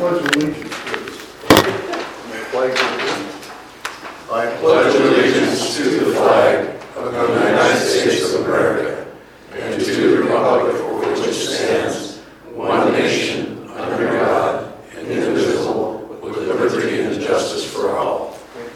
pledge allegiance, please. I pledge allegiance to the flag of the United States of America and to the republic for which it stands, one nation, under God, indivisible, with liberty and justice for all.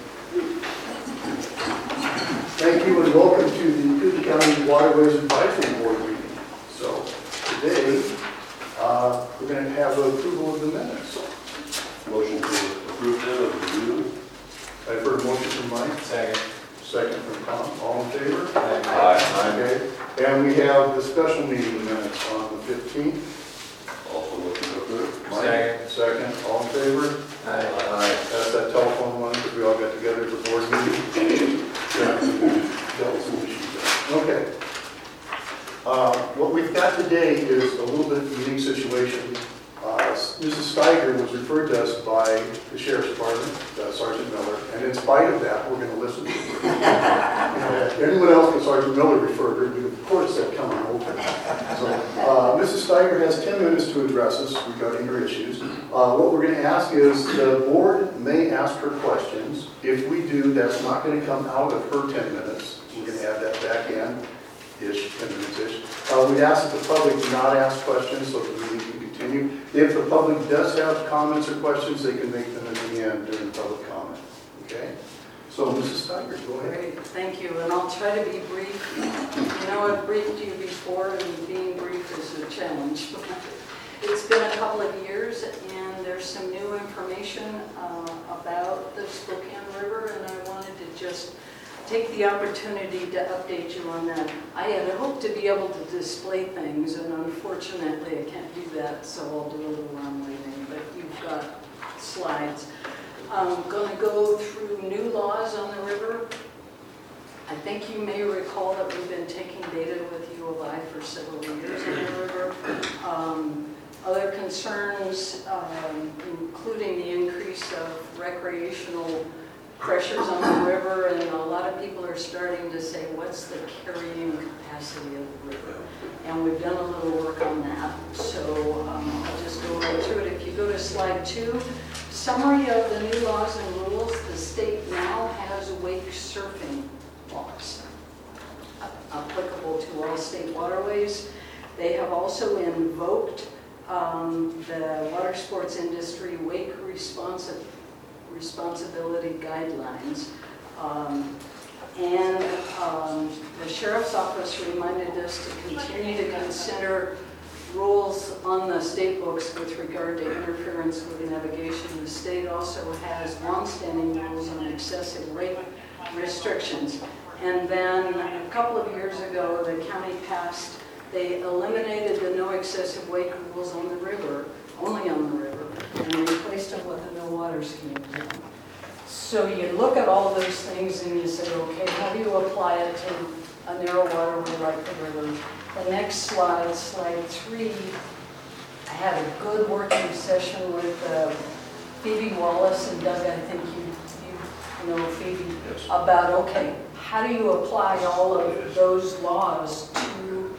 Thank you and welcome to the Coogan County Waterways Advisory Board meeting. So today, we're going to have approval of the minutes. Motion to approve them and review. I've heard a motion from Mike. Second. Second from Tom. All in favor? Aye. Okay. And we have the special meeting minutes on the 15th. Also motion to approve. Mike, second. All in favor? Aye. That's that telephone one because we all got together at the board meeting. Dealt with some issues there. Okay. What we've got today is a little bit unique situation. Mrs. Steiger was referred to us by the Sheriff's Department, Sergeant Miller, and in spite of that, we're going to listen to her. Anyone else but Sergeant Miller referred her, we of course said, come on, open. So, Mrs. Steiger has 10 minutes to address us regarding her issues. What we're going to ask is the board may ask her questions. If we do, that's not going to come out of her 10 minutes. We're going to add that back in-ish, 10 minutes-ish. We'd ask that the public not ask questions so that the meeting can continue. If the public does have comments or questions, they can make them at the end during public comment. Okay? So, Mrs. Steiger, go ahead. Great, thank you, and I'll try to be brief. You know, I've briefed you before, and being brief is a challenge. It's been a couple of years, and there's some new information about the Spokane River, and I wanted to just take the opportunity to update you on that. I had hoped to be able to display things, and unfortunately I can't do that, so I'll do a little arm waving, but you've got slides. I'm going to go through new laws on the river. I think you may recall that we've been taking data with U of I for several years on the river. Other concerns, including the increase of recreational pressures on the river, and a lot of people are starting to say, what's the carrying capacity of the river? And we've done a little work on that, so I'll just go right through it. If you go to slide 2, summary of the new laws and rules. The state now has wake surfing laws applicable to all state waterways. They have also invoked the water sports industry wake responsibility guidelines. The Sheriff's Office reminded us to continue to consider rules on the state books with regard to interference with navigation. The state also has longstanding rules on excessive rate restrictions. And then a couple of years ago, the county passed, they eliminated the no excessive wake rules on the river, only on the river, and replaced them with a no water skiing zone. So you look at all those things and you say, okay, how do you apply it to a narrow waterway like the river? The next slide, slide 3, I had a good working session with Phoebe Wallace and Doug, I think you know Phoebe, Yes. about, okay, how do you apply all of those laws to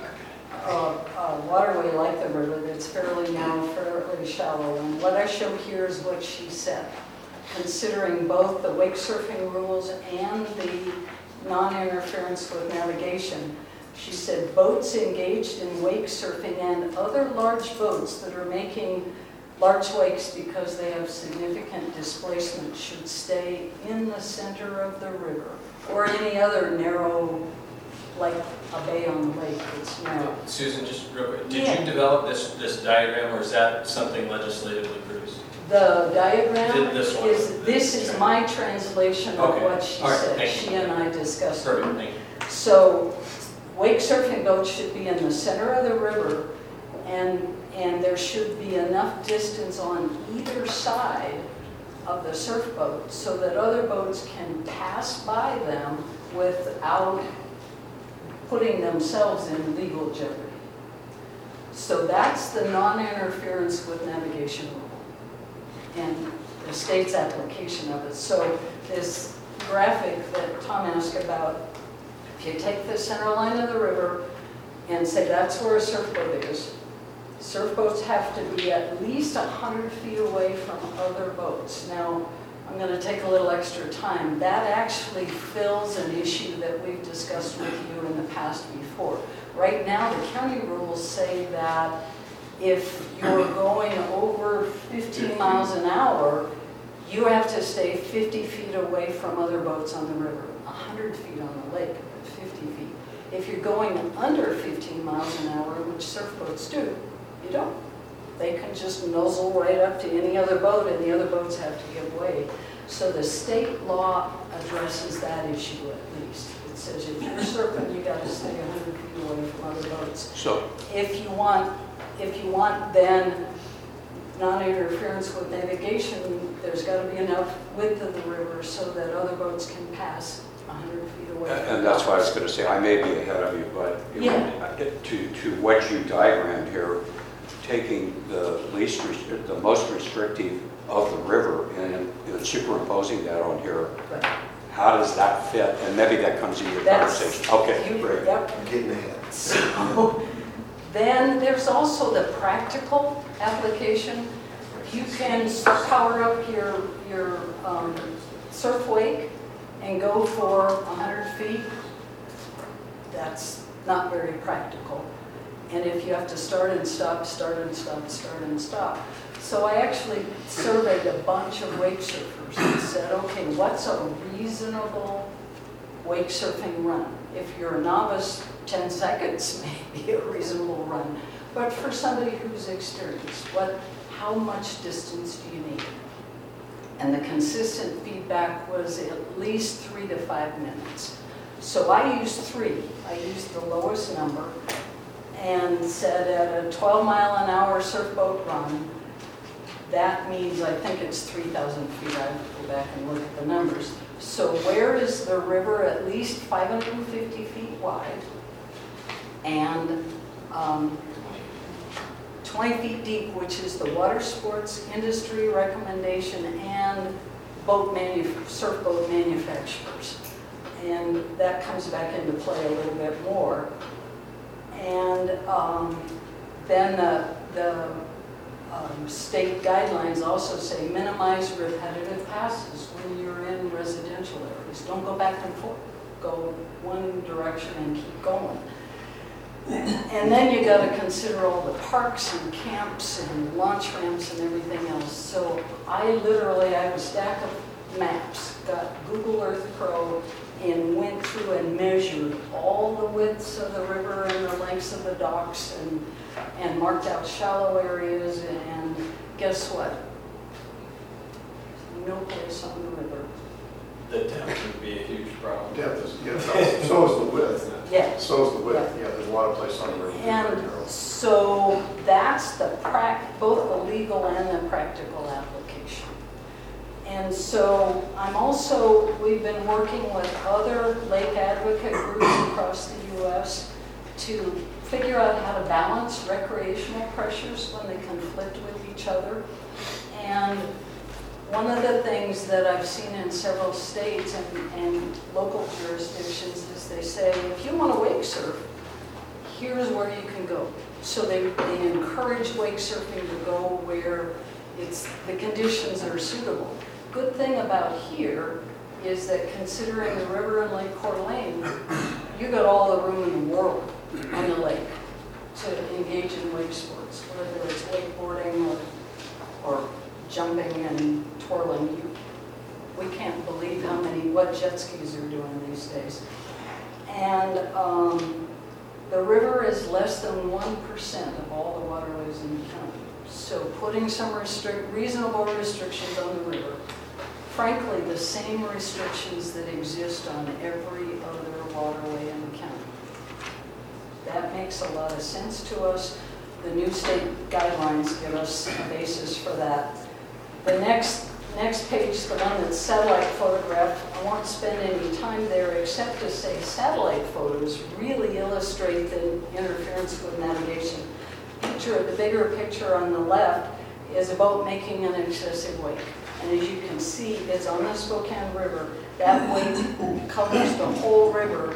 a waterway like the river that's fairly narrow, fairly shallow? And what I show here is what she said, considering both the wake surfing rules and the non-interference with navigation. She said boats engaged in wake surfing and other large boats that are making large wakes because they have significant displacement should stay in the center of the river, or any other narrow, like a bay on the lake that's narrow. Susan, just real quick, did Yeah. you develop this diagram, or is that something legislatively produced? The diagram This is my translation of Okay. what she All right, said. thank She you. and I discussed it. Perfect, thank you. So wake surfing boats should be in the center of the river, and there should be enough distance on either side of the surf boat so that other boats can pass by them without putting themselves in legal jeopardy. So that's the non-interference with navigation rule and the state's application of it. So this graphic that Tom asked about, if you take the center line of the river and say that's where a surf boat is, Surf boats have to be at least 100 feet away from other boats. Now, I'm going to take a little extra time. That actually fills an issue that we've discussed with you in the past before. Right now, the county rules say that if you're going over 15 miles an hour, you have to stay 50 feet away from other boats on the river, 100 feet on the lake, but 50 feet. If you're going under 15 miles an hour, which surf boats do, you don't. They can just nuzzle right up to any other boat, and the other boats have to give way. So the state law addresses that issue at least. It says if you're surfing, you got to stay 100 feet away from other boats. So, If you want then non-interference with navigation, there's got to be enough width of the river so that other boats can pass 100 feet away. and that's why I was going to say, I may be ahead of you, but you know, to what you diagrammed here, taking the most restrictive of the river and superimposing that on here, Right. how does that fit? And maybe that comes in your That's- conversation. Okay, great. Yep. I'm getting ahead. So then there's also the practical application. You can power up your surf wake and go for 100 feet. That's not very practical. And if you have to start and stop, start and stop, start and stop. So I actually surveyed a bunch of wake surfers and said, okay, what's a reasonable wake surfing run? If you're a novice, 10 seconds may be a reasonable run. But for somebody who's experienced, how much distance do you need? And the consistent feedback was at least 3 to 5 minutes. So I used 3. I used the lowest number and said at a 12-mile-an-hour surf boat run, that means I think it's 3,000 feet. I have to go back and look at the numbers. So where is the river at least 550 feet wide and 20 feet deep, which is the water sports industry recommendation and surf boat manufacturers. And that comes back into play a little bit more. And then the state guidelines also say minimize repetitive passes when you're in residential areas. Don't go back and forth. Go one direction and keep going. And then you got to consider all the parks and camps and launch ramps and everything else. So I have a stack of maps, got Google Earth Pro, and went through and measured all the widths of the river and the lengths of the docks and marked out shallow areas. And guess what? No place on the river. The depth would be a huge problem. Depth is, yeah, so is the width. Yeah. So is the width, yeah, there's a lot of places on the river. And so that's both the legal and the practical application. And so we've been working with other lake advocate groups across the U.S. to figure out how to balance recreational pressures when they conflict with each other. And one of the things that I've seen in several states and local jurisdictions is they say, if you want to wake surf, here's where you can go. So they encourage wake surfing to go where the conditions are suitable. Good thing about here is that considering the river and Lake Coeur d'Alene, you got all the room in the world on the lake to engage in wake sports, whether it's wakeboarding or jumping and twirling. We can't believe what jet skis are doing these days. And the river is less than 1% of all the waterways in the county. So putting some reasonable restrictions on the river, frankly, the same restrictions that exist on every other waterway in the county. That makes a lot of sense to us. The new state guidelines give us a basis for that. The next page, the one that's satellite photograph, I won't spend any time there except to say satellite photos really illustrate the interference with navigation. The bigger picture on the left is a boat making an excessive wake. And as you can see, it's on the Spokane River. That wake covers the whole river,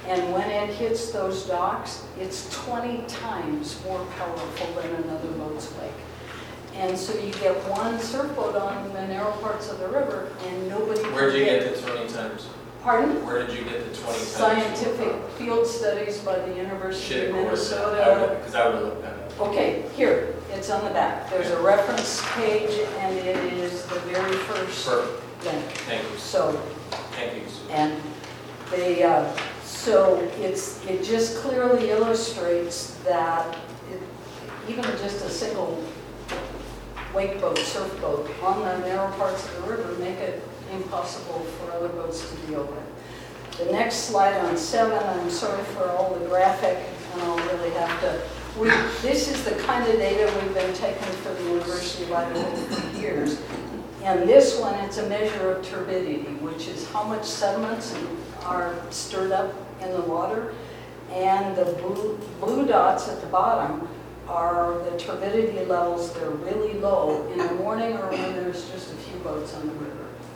And when it hits those docks, it's 20 times more powerful than another boat's wake. And so you get one surf boat on the narrow parts of the river and nobody can Where'd you get the 20 times? Pardon? Where did you get the 20 times? Scientific field studies by the University Should of have course that. Minnesota. Because I would have looked that up. Okay, here, it's on the back. There's a reference page and it is the very first Perfect. link. Thank you. So, Thank you, Sue. and they, so it just clearly illustrates that even just a single wake boat, surf boat on the narrow parts of the river make it impossible for other boats to be open. The next slide on 7, I'm sorry for all the graphic, and I'll really have to, this is the kind of data we've been taking for the University of Idaho for years. And this one, it's a measure of turbidity, which is how much sediments are stirred up in the water. And the blue dots at the bottom are the turbidity levels. They're really low in the morning or when there's just a few boats on the river.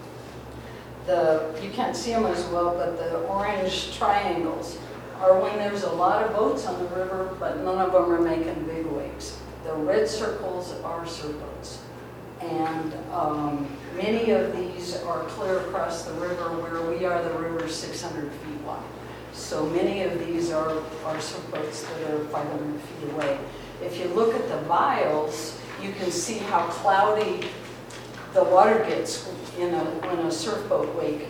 You can't see them as well, but the orange triangles are when there's a lot of boats on the river, but none of them are making big wakes. The red circles are surf boats. And many of these are clear across the river where we are, the river's 600 feet wide. So many of these are surf boats that are 500 feet away. If you look at the vials, you can see how cloudy the water gets when a surf boat wake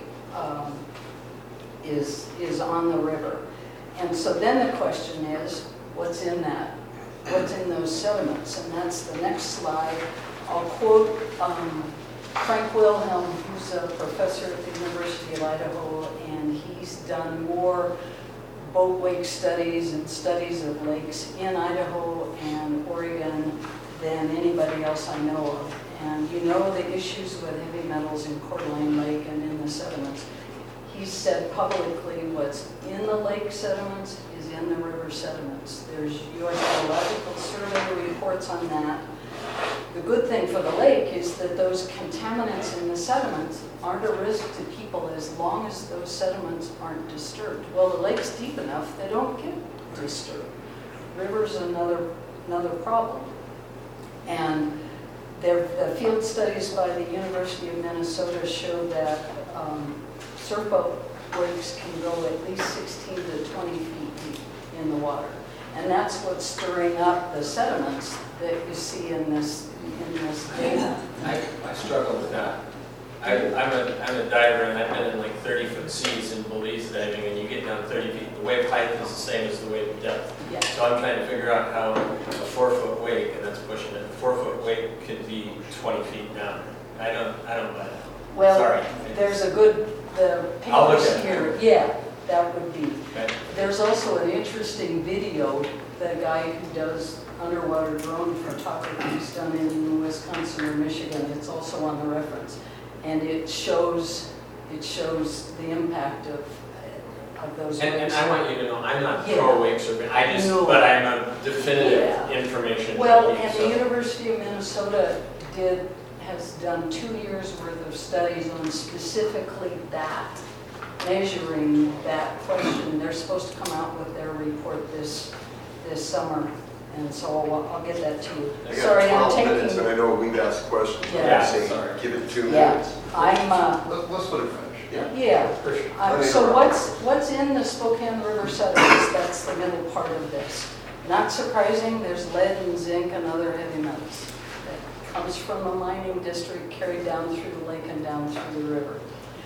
is on the river. And so then the question is, what's in that? What's in those sediments? And that's the next slide. I'll quote Frank Wilhelm, who's a professor at the University of Idaho, and he's done more boat wake studies and studies of lakes in Idaho and Oregon than anybody else I know of. And you know the issues with heavy metals in Coeur d'Alene Lake and in the sediments. He said publicly what's in the lake sediments is in the river sediments. There's U.S. Geological Survey reports on that. The good thing for the lake is that those contaminants in the sediments aren't a risk to people as long as those sediments aren't disturbed. Well, the lake's deep enough, they don't get disturbed. River's another problem. And the field studies by the University of Minnesota showed that surf boat wakes can go at least 16 to 20 feet deep in the water. And that's what's stirring up the sediments that you see in this data. I struggle with that. I'm a diver and I've been in like 30-foot seas in Belize diving, and you get down 30 feet. The wave height is the same as the wave depth. Yeah. So I'm trying to figure out how a 4-foot wake, and that's pushing it, a 4-foot wake could be 20 feet down. I don't buy that. Well, Sorry. there's a good, the I'll look papers at it. here, yeah, that would be. Okay. There's also an interesting video, the guy who does underwater drone photography, he's done it in Wisconsin or Michigan, it's also on the reference. And it shows the impact of those And waves. I want you to know, I'm not Yeah. pro wake surfing. But I'm a definitive Yeah. information. Well, junkie, and so- the University of Minnesota has done 2 years worth of studies on specifically that, measuring that question. They're supposed to come out with their report this summer, and so I'll get that to you. I Sorry, I'm got 12 minutes, and taking, I know we've asked questions. but I'm Yeah, saying, sorry. give it 2 yeah, minutes. I'm, Let's let it finish. yeah. Let me So interrupt. what's in the Spokane River sediments? That's the middle part of this. Not surprising, there's lead and zinc and other heavy metals that comes from the mining district, carried down through the lake and down through the river.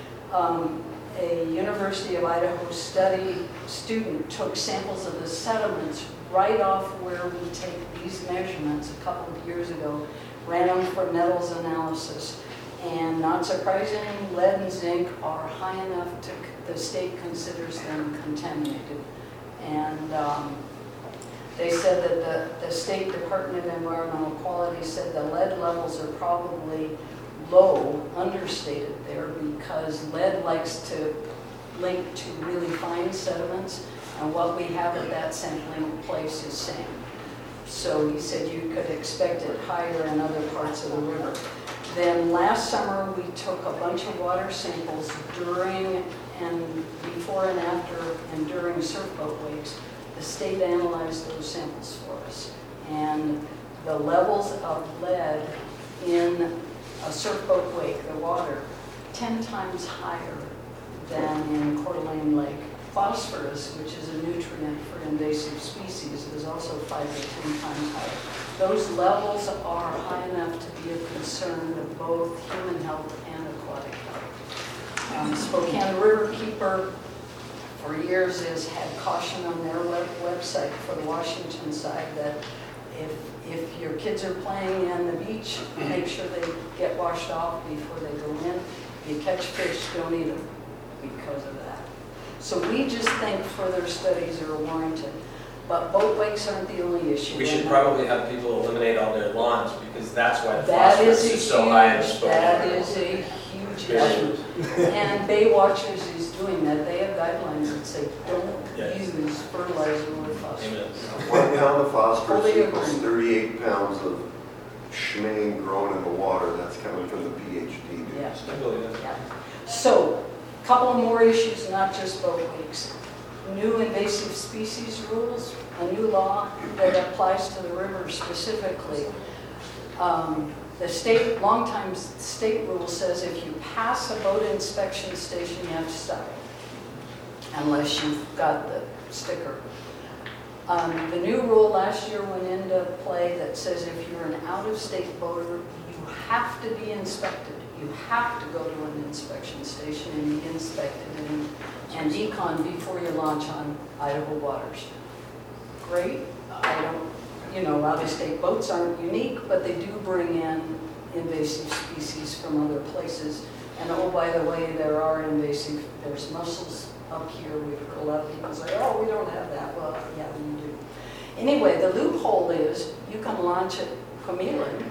A University of Idaho student took samples of the sediments right off where we take these measurements a couple of years ago, ran them for metals analysis. And not surprising, lead and zinc are high enough the state considers them contaminated. And they said that the State Department of Environmental Quality said the lead levels are probably low, understated there, because lead likes to link to really fine sediments, and what we have at that sampling place is sand. So he said you could expect it higher in other parts of the river. Then last summer, we took a bunch of water samples during and before and after and during surf boat wakes, the state analyzed those samples for us. And the levels of lead in a surf boat wake, the water, 10 times higher than in Coeur d'Alene Lake. Phosphorus, which is a nutrient for invasive species, is also 5 to 10 times higher. Those levels are high enough to be a concern of both human health and aquatic health. Spokane Riverkeeper for years has had caution on their website for the Washington side that if your kids are playing in the beach, make sure they get washed off before they go in. If you catch fish, don't eat them because of that. So we just think further studies are warranted. But boat wakes aren't the only issue. We should probably have people eliminate all their lawns, because that's why the That phosphorus is is so high in Spokane. That is a huge issue. And Bay Watchers is doing that. They have guidelines that say don't Yes. use fertilizer with phosphorus. One pound of phosphorus Fully equals agree. 38 pounds of schmane grown in the water. That's coming from the PhD dude. Yeah. I believe it. Yeah. So, a couple of more issues, not just boat wakes. New invasive species rules, a new law that applies to the river specifically. The state, longtime state rule says if you pass a boat inspection station, you have to stop unless you've got the sticker. The new rule last year went into play that says if you're an out-of-state boater, you have to be inspected. You have to go to an inspection station and be inspected and decon before you launch on Idaho waters. Great. I don't, out-of-state boats aren't unique, but they do bring in invasive species from other places. And oh, by the way, there's mussels up here. We've heard a lot of people say, oh, we don't have that. Well, yeah, we do. Anyway, the loophole is you can launch at Quamilin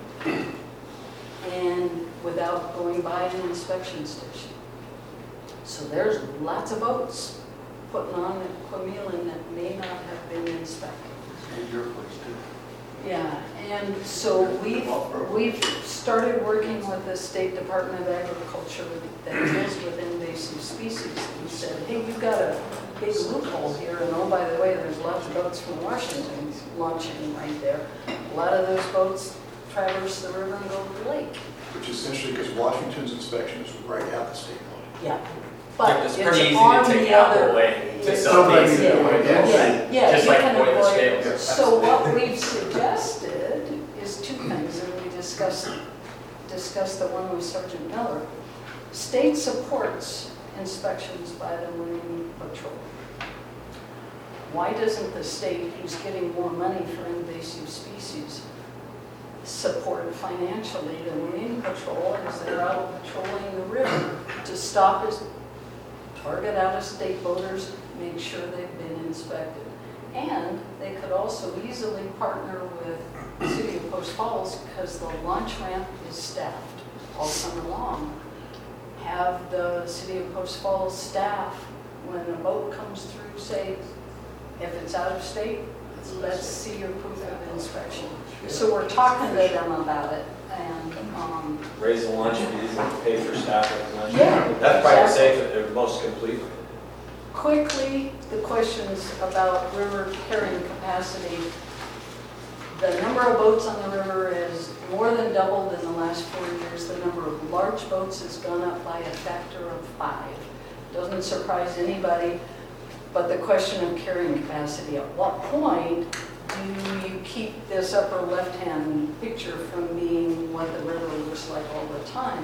and without going by an inspection station. So there's lots of boats putting on at Quamilin that may not have been inspected. Your place too. Yeah, and so we've started working with the State Department of Agriculture that deals with invasive species. And said, hey, you've got a big loophole here, and oh, by the way, there's lots of boats from Washington launching right there. A lot of those boats traverse the river and go to the lake. Which is essentially because Washington's inspection is right at the state line. Yeah. But It's pretty easy on to take the Apple other- away to it's- southeast. Yeah, Just you like can avoid the avoid- scales. So what we've suggested is two things, and we discussed the one with Sergeant Miller. State supports inspections by the Marine Patrol. Why doesn't the state, who's getting more money for invasive species, support financially the Marine Patrol as they're out patrolling the river to stop us, target out-of-state boaters, make sure they've been inspected. And they could also easily partner with the City of Post Falls because the launch ramp is staffed all summer long. Have the City of Post Falls staff, when a boat comes through, say, if it's out of state, let's see your proof of inspection. So we're talking to them about it, and Raise the launch fees and pay for staff at the launch. Yeah, That's probably exactly. safe if they're most complete. quickly, the questions about river carrying capacity. The number of boats on the river is more than doubled in the last 4 years. The number of large boats has gone up by a factor of 5. Doesn't surprise anybody, but the question of carrying capacity, at what point do you keep this upper left-hand picture from being what the river looks like all the time?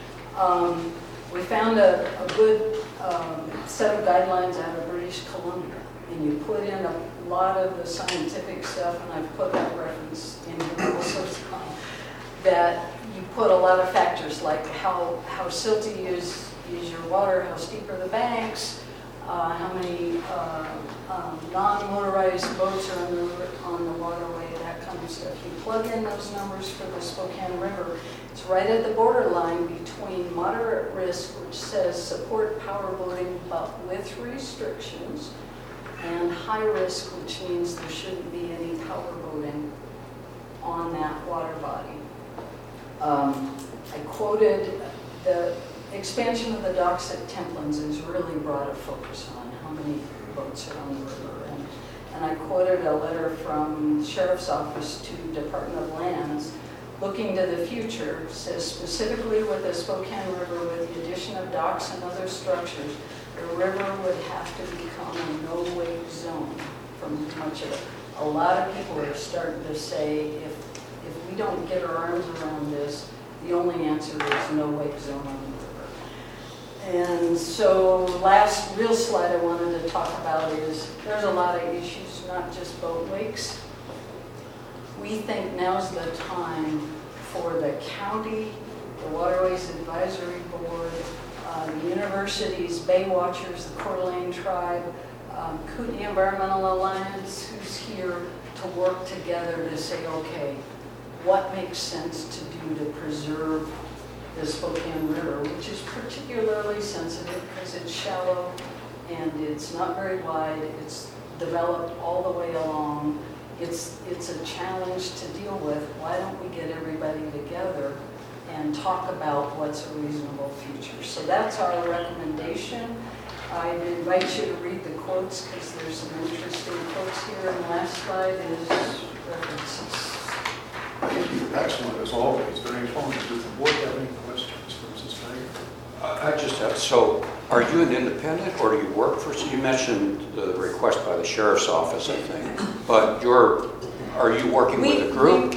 We found a good set of guidelines out of British Columbia, and you put in a lot of the scientific stuff, and I've put that reference in here also, that you put a lot of factors like how silty is your water, how steep are the banks, how many non-motorized boats are on the waterway, that kind of stuff. You plug in those numbers for the Spokane River. It's right at the borderline between moderate risk, which says support power boating but with restrictions, and high risk, which means there shouldn't be any power boating on that water body. I quoted expansion of the docks at Templins has really brought a focus on how many boats are on the river. And I quoted a letter from Sheriff's Office to Department of Lands, looking to the future, says specifically with the Spokane River, with the addition of docks and other structures, the river would have to become a no-wake zone for much of it. A lot of people are starting to say, if we don't get our arms around this, the only answer is no-wake zone on the river. And so last real slide I wanted to talk about is there's a lot of issues, not just boat wakes. We think now's the time for the county, the Waterways Advisory Board, the universities, Bay Watchers, the Coeur d'Alene Tribe, Kootenai Environmental Alliance, who's here to work together to say, okay, what makes sense to do to preserve the Spokane River, which is particularly sensitive because it's shallow and it's not very wide. It's developed all the way along. It's a challenge to deal with. Why don't we get everybody together and talk about what's a reasonable future? So that's our recommendation. I invite you to read the quotes because there's some interesting quotes here. And the last slide is references. Thank you. Excellent, as always. Very informative. Does the board have any questions for Mrs. Fager? I just have, so are you an independent or do you work for, you mentioned the request by the sheriff's office, I think, but are you working with a group?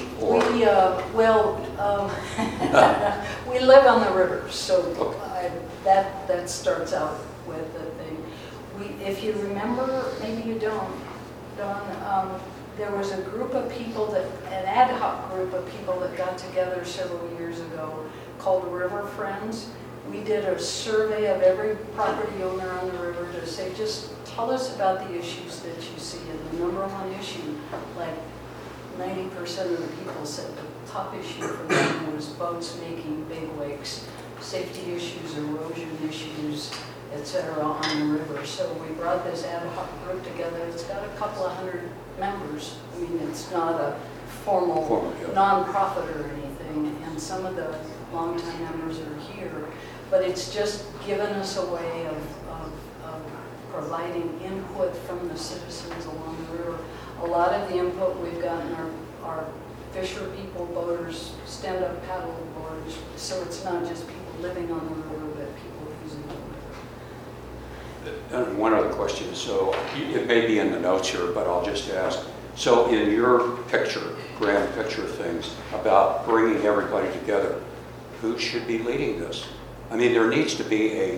We live on the river, so that starts out with the thing. If you remember, maybe you don't, Don, there was a group of people an ad hoc group of people that got together several years ago called River Friends. We did a survey of every property owner on the river to say, just tell us about the issues that you see. And the number one issue, like 90% of the people said the top issue for them was boats making big wakes, safety issues, erosion issues, etc. on the river. So we brought this ad hoc group together. It's got a couple of hundred members. I mean, it's not a formal non-profit or anything, and some of the longtime members are here. But it's just given us a way of providing input from the citizens along the river. A lot of the input we've gotten are fisher people, boaters, stand-up paddle boarders. So it's not just people living on the river, but people using the river. And one other question, so it may be in the notes here, but I'll just ask. So in your picture, grand picture of things about bringing everybody together, who should be leading this? I mean, there needs to be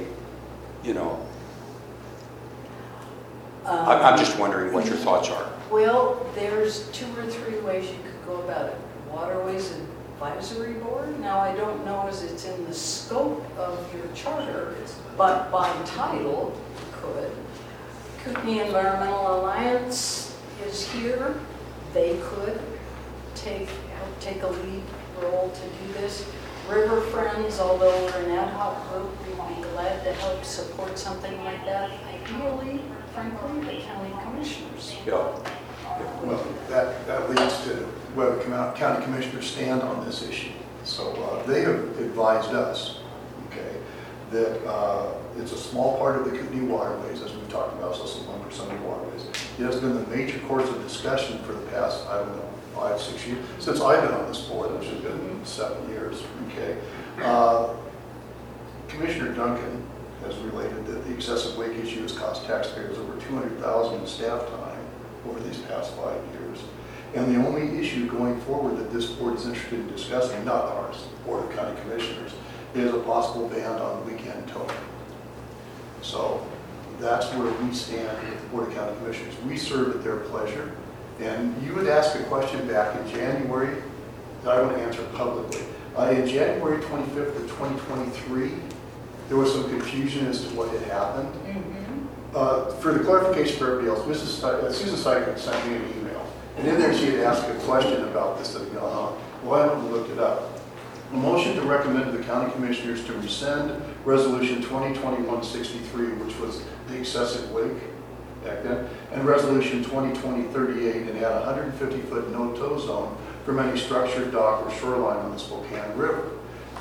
I'm just wondering what your thoughts are. Well, there's 2 or 3 ways you could go about it. Waterways Advisory Board. Now, I don't know as it's in the scope of your charter, but by title, you could. Kootenai Environmental Alliance is here. They could help take a lead role to do this. River Friends, although we're an ad hoc group, we'd be glad to help support something like that. Ideally, frankly, the county commissioners. Yeah. Well, that leads to where the county commissioners stand on this issue. So they have advised us, okay, that it's a small part of the Kootenai waterways, as we've talked about, so it's 1% of the waterways. It has been the major course of discussion for the past, 5, 6 years, since I've been on this board, which has been 7 years, okay. Commissioner Duncan has related that the excessive wake issue has cost taxpayers over $200,000 in staff time over these past 5 years. And the only issue going forward that this board is interested in discussing, not ours, the Board of County Commissioners, is a possible ban on weekend towing. So that's where we stand with the Board of County Commissioners. We serve at their pleasure. And you would ask a question back in January that I want to answer publicly. In January 25th of 2023, there was some confusion as to what had happened. For the clarification for everybody else, Susan Steiger sent me an email. And in there she had asked a question about this that had gone on. Well, I went and looked it up. A motion to recommend to the county commissioners to rescind resolution 2020-163, which was the excessive wake back then, and resolution 2020-38, and add a 150-foot no-tow zone from any structured dock or shoreline on the Spokane River.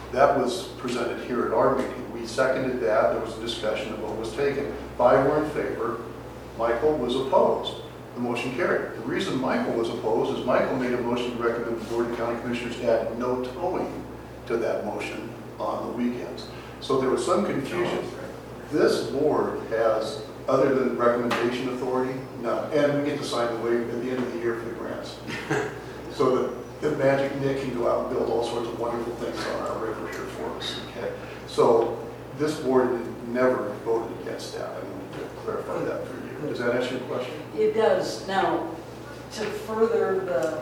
That was presented here at our meeting. We seconded that. There was a discussion of what was taken. 5 were in favor. Michael was opposed. The motion carried. The reason Michael was opposed is Michael made a motion to recommend the Board of County Commissioners add no towing to that motion on the weekends. So there was some confusion. This board has, other than recommendation authority, none. And we get to sign the waiver at the end of the year for the grants. So that the Magic Nick can go out and build all sorts of wonderful things on our river here for us. Okay. So this board never voted against that. I want to clarify that for you. Does that answer your question? It does. Now, to further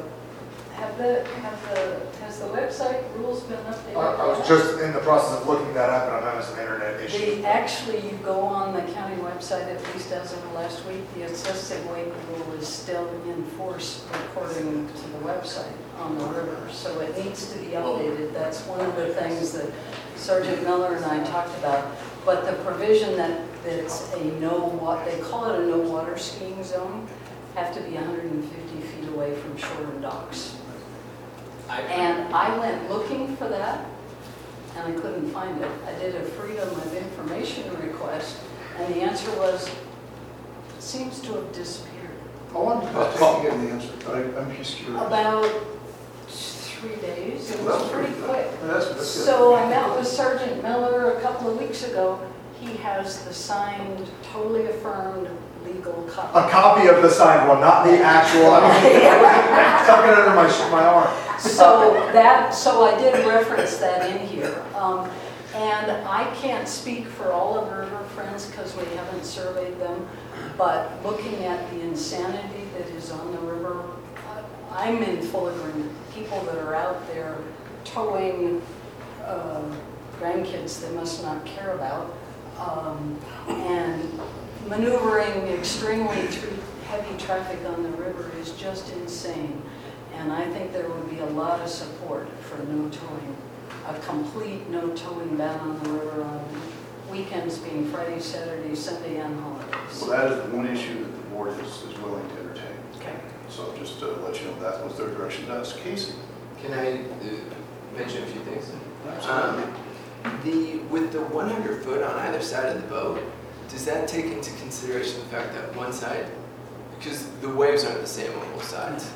has the website rules been updated? I was just in the process of looking that up, and I'm having some internet issues. Actually, you go on the county website, at least as of last week, the excessive weight rule is still in force according to the website on the river. So it needs to be updated. That's one of the things that Sergeant Miller and I talked about. But the provision that it's a they call it a no water skiing zone, have to be 150 feet away from shore and docks. And I went looking for that, and I couldn't find it. I did a Freedom of Information request, and the answer was, it seems to have disappeared. How long did it take to get an answer? I'm just curious. About 3 days. It was pretty quick. That's good. So I met with Sergeant Miller a couple of weeks ago. He has the signed, totally affirmed legal copy. A copy of the signed one, not the actual. Tuck it under my arm. So I did reference that in here. And I can't speak for all of River Friends because we haven't surveyed them, but looking at the insanity that is on the river, I'm in full agreement. People that are out there towing grandkids they must not care about, and maneuvering extremely through heavy traffic on the river is just insane. And I think there would be a lot of support for no towing, a complete no towing ban on the river on weekends being Friday, Saturday, Sunday, and holidays. Well, that is the one issue that the board is willing to entertain. Okay. So just to let you know, that was their direction. That's Casey. Can I mention a few things? Absolutely. With the 100 foot on either side of the boat, does that take into consideration the fact that one side, because the waves aren't the same on both sides?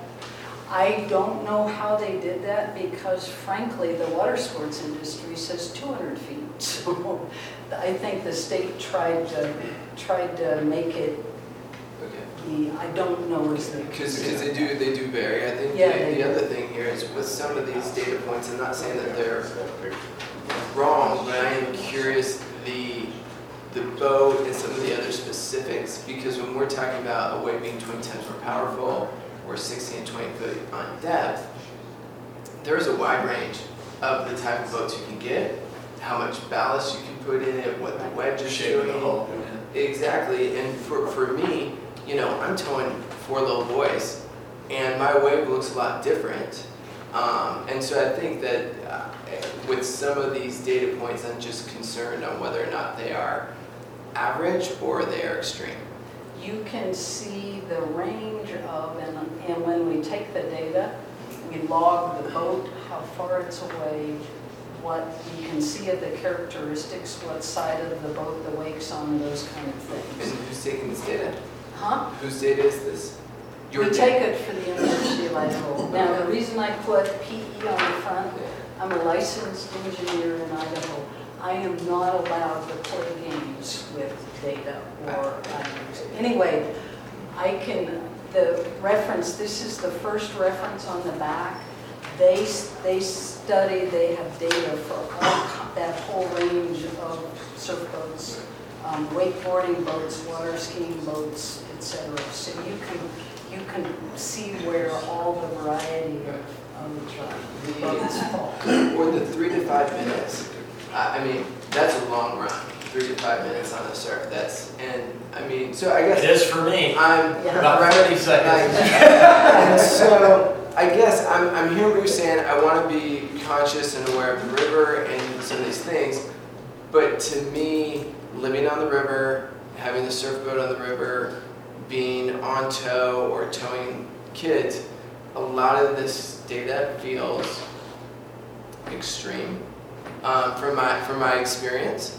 I don't know how they did that because frankly, the water sports industry says 200 feet. So I think the state tried to make it, Okay. I don't know is the. Because they do vary. I think Yeah, the other thing here is with some of these data points, I'm not saying that they're wrong, but I am curious the boat and some of the other specifics, because when we're talking about a wave being 20 times more powerful or 16 and 20 foot on depth, there's a wide range of the type of boats you can get, how much ballast you can put in it, what the wedge is Shape of the doing. hull. Exactly, and for me, I'm towing 4 little boys, and my wave looks a lot different. And so I think that with some of these data points, I'm just concerned on whether or not they are average or they are extreme. You can see the range of, and when we take the data, we log the boat, how far it's away, what you can see of the characteristics, what side of the boat the wake's on, those kind of And things. who's taking this data? Huh? Whose data is this? We take it for the University of Idaho. Now, the reason I put PE on the front, I'm a licensed engineer in Idaho. I am not allowed to play games with data or, anyway, the reference, this is the first reference on the back. They study, they have data for that whole range of surf boats, wakeboarding boats, water skiing boats, etc. So you can see where all the variety of boats fall. Or the 3 to 5 minutes. I mean, that's a long run. 3 to 5 minutes on the surf. So I guess It is for me. I'm About 30 seconds. So I guess I'm hearing what you're saying. I want to be conscious and aware of the river and some of these things. But to me, living on the river, having the surf boat on the river, being on tow or towing kids, a lot of this data feels extreme. from my experience.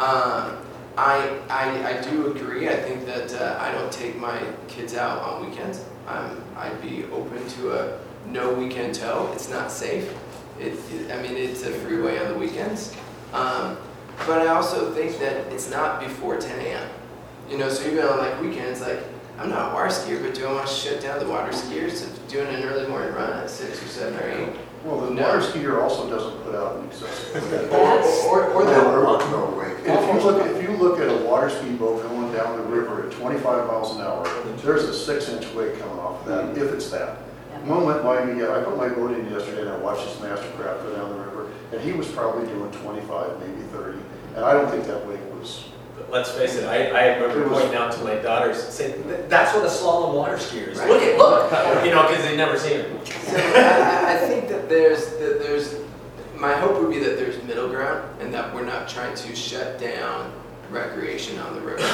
I do agree. I think that I don't take my kids out on weekends. I'd be open to a no weekend tow. It's not safe. I mean, it's a freeway on the weekends. But I also think that it's not before 10 a.m. You know, so even on like weekends, like I'm not a water skier, but do I want to shut down the water skiers of doing an early morning run at 6 or 7 or 8? Well, the water skier also doesn't put out an excessive. Or the No way. If you look at a water ski boat going down the river at 25 miles an hour, there's a 6-inch wave coming off of that, if it's that. One went by me, I put my boat in yesterday and I watched this Mastercraft go down the river, and he was probably doing 25, maybe 30, and I don't think that wave was. But let's face it, I remember pointing out to my daughters and saying, that's what a slalom water skier is. Right. Look, you know, because they'd never seen it. So I think that there's my hope would be that there's middle ground and that we're not trying to shut down recreation on the river.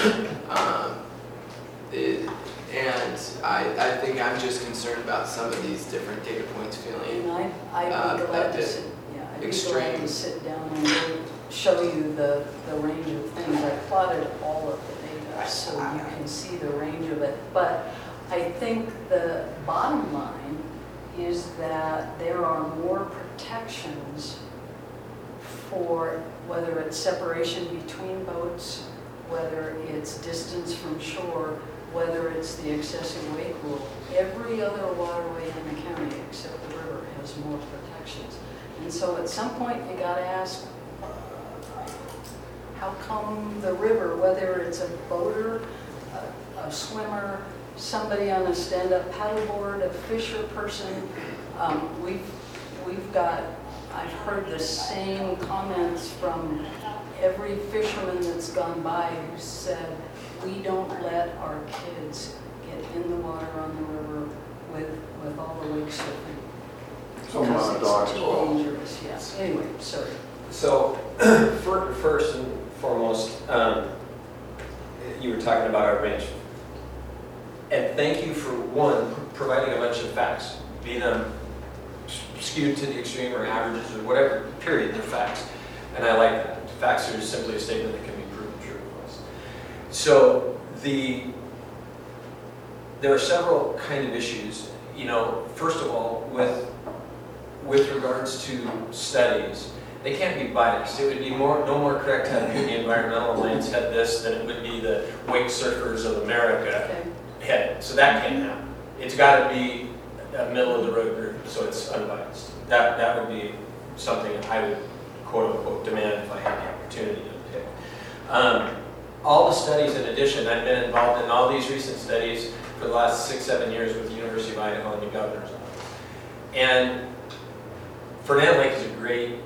And I think I'm just concerned about some of these different data points feeling. And I'd be glad to sit, I'd be glad to sit down and really show you the range of things. I plotted all of the data so you can see the range of it. But I think the bottom line is that there are more protections for whether it's separation between boats, whether it's distance from shore, whether it's the excessive wake rule. Every other waterway in the county except the river has more protections. And so at some point you gotta ask, how come the river, whether it's a boater, a swimmer, somebody on a stand-up paddleboard, a fisher person, we've got, I've heard the same comments from every fisherman that's gone by who said, we don't let our kids get in the water on the river with all the wake surfing. Some amount of dogs as well. Dangerous, yes. Anyway, sorry. So, first and foremost, you were talking about our range. And thank you for, one, providing a bunch of facts, be them skewed to the extreme or averages or whatever, period, they're facts. And I like that. Facts are simply a statement that can be proven true of us. So, there are several kind of issues. You know, first of all, with regards to studies, they can't be biased. It would be no more correct to have the Environmental Alliance head this than it would be the Wake Surfers of America head. So that can't happen. It's got to be a middle of the road group, so it's unbiased. That would be something I would quote unquote demand if I had the opportunity to pick. All the studies, in addition, I've been involved in all these recent studies for the last 6-7 years with the University of Idaho and the governor's office. And Fernand Lake is a great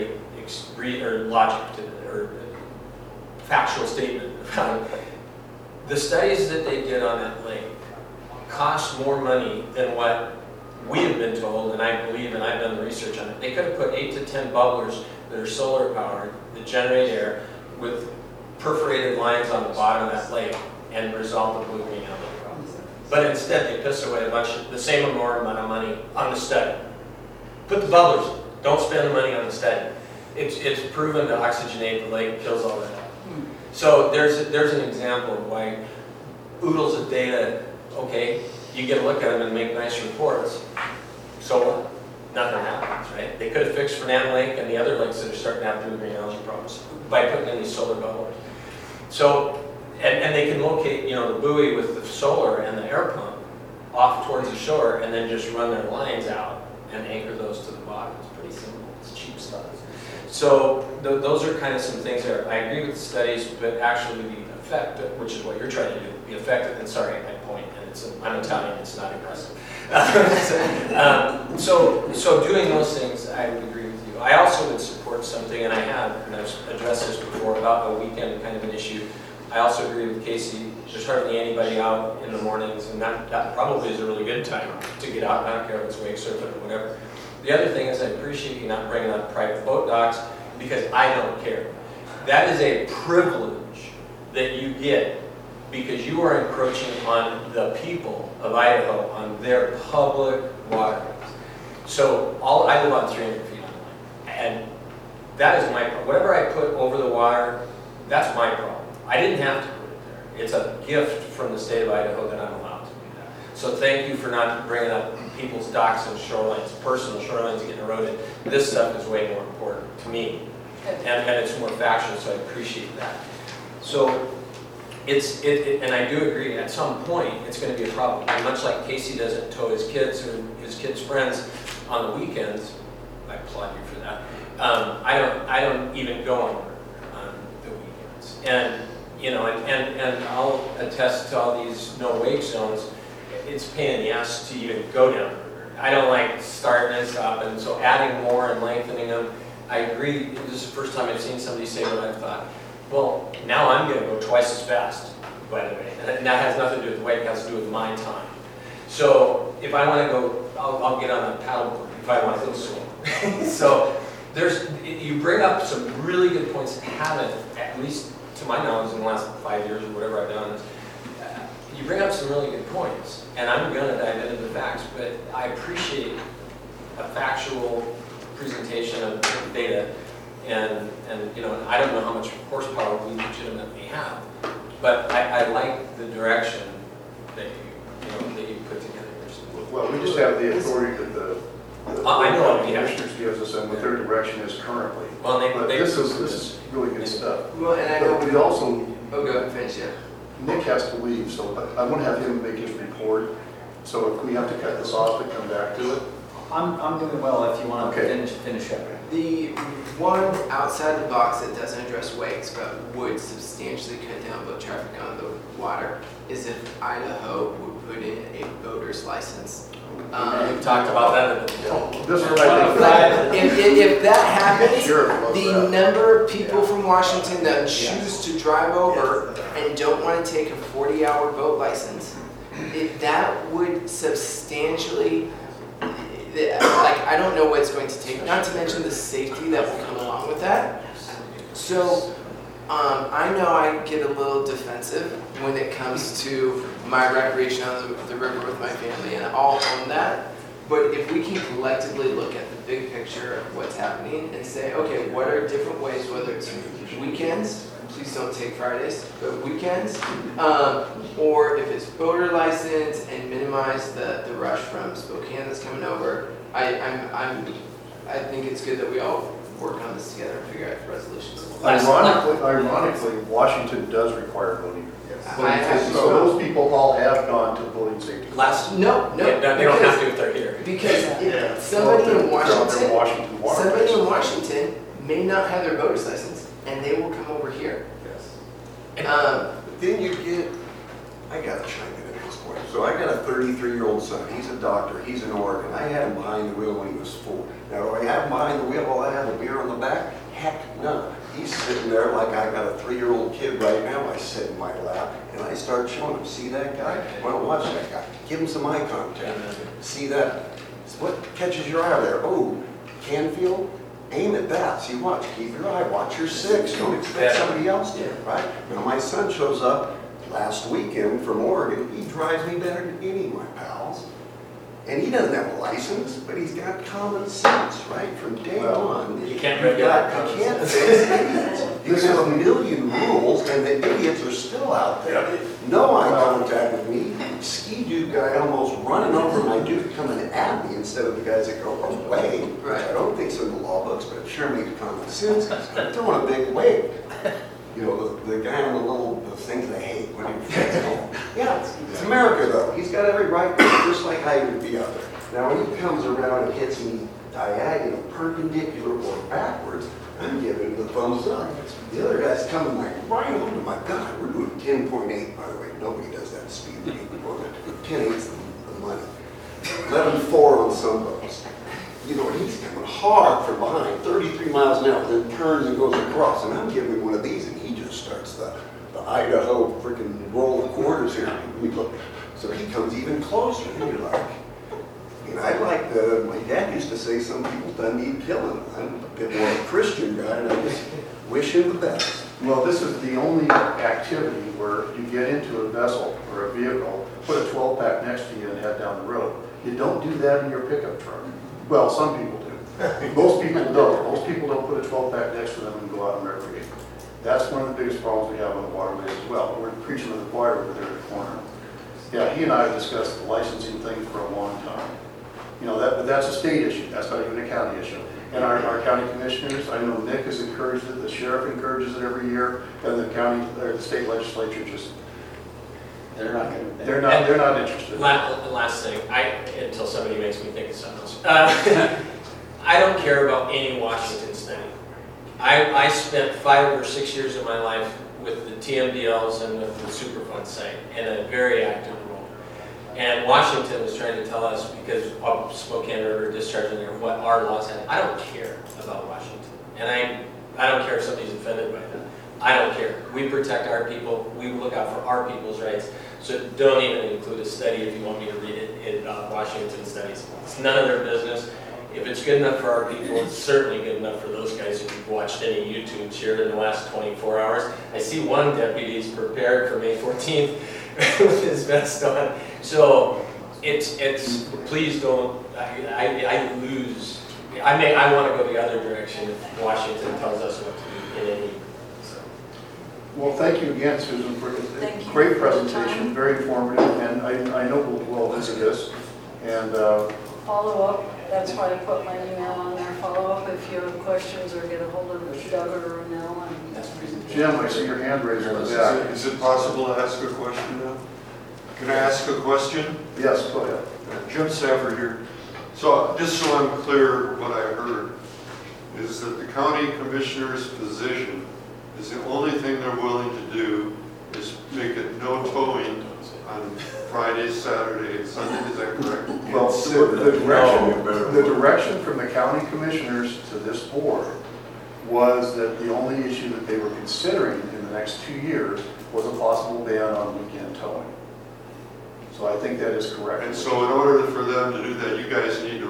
logic or factual statement about it. The studies that they did on that lake cost more money than what we have been told, and I believe, and I've done the research on it. They could have put 8 to 10 bubblers that are solar powered, that generate air, with perforated lines on the bottom of that lake and resolve the blue-green algae problem. But instead they piss away the same amount of money on the study. Put the bubblers, don't spend the money on the study. It's proven to oxygenate the lake, kills all that. So there's an example of why oodles of data, okay, you get a look at them and make nice reports, so what? Nothing happens, right? They could have fixed Fernand Lake and the other lakes that are starting to have blue-green algae problems by putting in these solar bubblers. So, and they can locate, you know, the buoy with the solar and the air pump off towards the shore and then just run their lines out and anchor those to the bottom. It's pretty simple. It's cheap stuff. So those are kind of some things there. I agree with the studies, but actually the effect, which is what you're trying to do, the effect, and sorry, I point, and I'm Italian, it's not aggressive. So doing those things, I would agree with you. I also would support something, and I have, and I've addressed this before, about a weekend kind of an issue. I also agree with Casey, there's hardly anybody out in the mornings, and that probably is a really good time to get out, I don't care if it's wake surfing or whatever. The other thing is I appreciate you not bringing up private boat docks, because I don't care. That is a privilege that you get because you are encroaching on the people of Idaho, on their public waterways. So I live on 300 feet on the line, and that is my problem. Whatever I put over the water, that's my problem. I didn't have to put it there. It's a gift from the state of Idaho that I'm allowed to do that. So thank you for not bringing up people's docks and shorelines, personal shorelines getting eroded. This stuff is way more important to me. And it's more factual, so I appreciate that. So and I do agree, at some point, it's going to be a problem. And much like Casey doesn't tow his kids or his kids' friends on the weekends, I applaud you for that. I don't even go on the weekends. And, and I'll attest to all these no wake zones. It's a pain in the ass to even go down the river. I don't like starting and stopping, so adding more and lengthening them. I agree, this is the first time I've seen somebody say what I've thought. Well, now I'm going to go twice as fast, by the way. And that has nothing to do with the weight, it has to do with my time. So if I want to go, I'll get on a paddleboard if I want to go swim. So you bring up some really good points that haven't, at least to my knowledge in the last 5 years or whatever I've done this. You bring up some really good points, and I'm going to dive into the facts, but I appreciate a factual presentation of data. And I don't know how much horsepower we legitimately have, but I like the direction that you put together. Well, we just have the authority that the I know, yeah. commissioners gives us and what their direction is currently. Well, But this is really good stuff. Well, and I But know we also, Oh, go ahead, finish, yeah. Nick has to leave, so I want to have him make his report. So if we have to cut this off and come back to it. I'm doing well if you want to Okay. finish up. The one outside the box that doesn't address wakes but would substantially cut down boat traffic on the water is if Idaho would put in a boater's license. We've talked about that. This is what I think. If that happens, Sure, love the that. number of people from Washington that choose to drive over and don't want to take a 40-hour boat license, that would substantially, I don't know what it's going to take, not to mention the safety that will come along with that. So I know I get a little defensive when it comes to my recreation on the river with my family, and I'll own that. But if we can collectively look at the big picture of what's happening and say, okay, what are different ways, whether it's weekends, please don't take Fridays, but weekends, or if it's boater license and minimize the rush from Spokane that's coming over, I think it's good that we all work on this together and figure out the resolutions. Ironically, Washington does require voting. So those people all have gone to voting safety. No, They don't have to if they're here. because somebody in Washington water. somebody in Washington may not have their boater's license, and they will come over here. Then you get, I gotta chime in at this point. So I got a 33-year-old son. He's a doctor. He's in Oregon. I had him behind the wheel when he was 4. Now, do I have him behind the wheel while I have a beer on the back? Heck no. He's sitting there like I got a 3-year-old kid right now. I sit in my lap and I start showing him, see that guy? Why don't watch that guy? Give him some eye contact. See that? What catches your eye there? Oh, Canfield? Aim at that. See, watch. Keep your eye. Watch your 6. Don't expect somebody else to, right? Now, my son shows up last weekend from Oregon. He drives me better than any of my pals. And he doesn't have a license, but he's got common sense, right? From day one. You can't You've regulate got- common You can't fix idiots. You have a million rules, and the idiots are still out there. No eye contact with me. Ski-Doo guy almost running over my dude coming at me instead of the guys that go away. Right. I don't think so in the law books, but it sure makes common sense. I'm throwing a big wave. You know, the guy on the things they hate. What do you Yeah, it's America though. He's got every right, just like I would be out there. Now when he comes around and hits me diagonal, perpendicular, or backwards, I'm giving him the thumbs up. The other guy's coming like right on to my God. We're doing 10.8, by the way. Nobody does that speed limit. 10.8's the money. 11.4 on some boats. You know, he's coming hard from behind, 33 miles an hour, then turns and goes across. And I'm giving him one of these, and he just starts the Idaho freaking roll of quarters here. We look, so he comes even closer, and you're like, I'd like my dad used to say some people done need killing. I'm a bit more of a Christian guy, and I just wish him the best. Well, this is the only activity where you get into a vessel or a vehicle, put a 12-pack next to you and head down the road. You don't do that in your pickup truck. Well, some people do. Most people don't. Most people don't put a 12-pack next to them and go out and recreate. That's one of the biggest problems we have on the waterways as well. We're preaching to the choir over there in the corner. Yeah, he and I have discussed the licensing thing for a long time. You know, but that's a state issue. That's not even a county issue. And our county commissioners, I know Nick has encouraged it, the sheriff encourages it every year, and the county, or the state legislature just, They're not gonna. they're not interested. Last thing, until somebody makes me think of something else. I don't care about any Washington study. I spent 5 or 6 years of my life with the TMDLs and with the Superfund site in a very active role. And Washington was trying to tell us, because of Spokane River discharging there, what our laws had. I don't care about Washington. And I don't care if somebody's offended by that. I don't care. We protect our people. We look out for our people's rights. So don't even include a study if you want me to read it in Washington studies. It's none of their business. If it's good enough for our people, it's certainly good enough for those guys if you've watched any YouTubes here in the last 24 hours. I see one deputy's prepared for May 14th with his vest on. So it's please don't, I lose. I want to go the other direction if Washington tells us what to do in any. Well, thank you again, Susan, for Thank a you great for your presentation, time. very informative, and I know we'll visit this. And Follow up, that's why I put my email on there. Follow up if you have questions or get a hold of Doug or Renell. Jim, I see your hand raised in the back. Is it possible to ask a question now? Can I ask a question? Yes, go ahead. Jim Safford here. So just so I'm clear, what I heard is that the county commissioner's position is the only thing they're willing to do is make it no towing on Friday, Saturday, and Sunday. Is that correct? Well, the direction from the county commissioners to this board was that the only issue that they were considering in the next 2 years was a possible ban on weekend towing. So I think that is correct. And so in order for them to do that, you guys need to